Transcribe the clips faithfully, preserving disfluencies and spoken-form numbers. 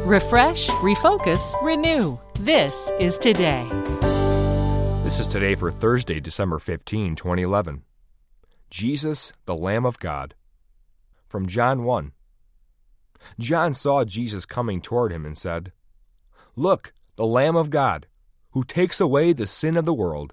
Refresh, refocus, renew. This is Today. This is Today for Thursday, December fifteenth, twenty eleven. Jesus, the Lamb of God. From John one. John saw Jesus coming toward him and said, "Look, the Lamb of God, who takes away the sin of the world."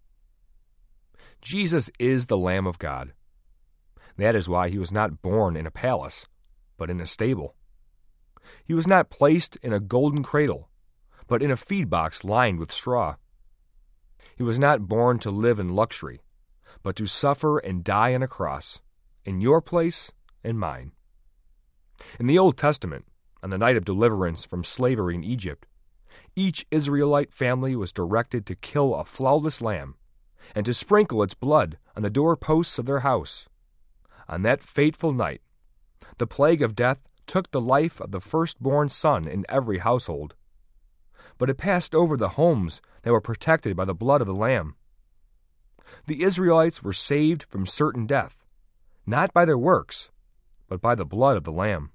Jesus is the Lamb of God. That is why he was not born in a palace, but in a stable. He was not placed in a golden cradle, but in a feed box lined with straw. He was not born to live in luxury, but to suffer and die on a cross, in your place and mine. In the Old Testament, on the night of deliverance from slavery in Egypt, each Israelite family was directed to kill a flawless lamb and to sprinkle its blood on the doorposts of their house. On that fateful night, the plague of death took the life of the firstborn son in every household, but it passed over the homes that were protected by the blood of the lamb. The Israelites were saved from certain death, not by their works, but by the blood of the lamb.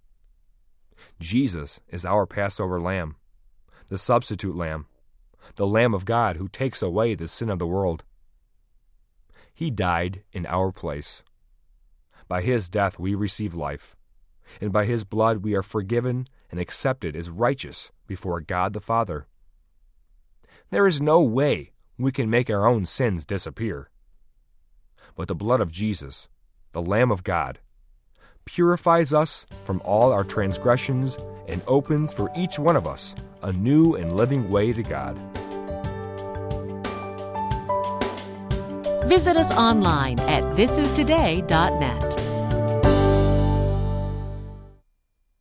Jesus is our Passover lamb, the substitute lamb, the Lamb of God who takes away the sin of the world. He died in our place. By his death we receive life, and by his blood we are forgiven and accepted as righteous before God the Father. There is no way we can make our own sins disappear. But the blood of Jesus, the Lamb of God, purifies us from all our transgressions and opens for each one of us a new and living way to God. Visit us online at this is today dot net.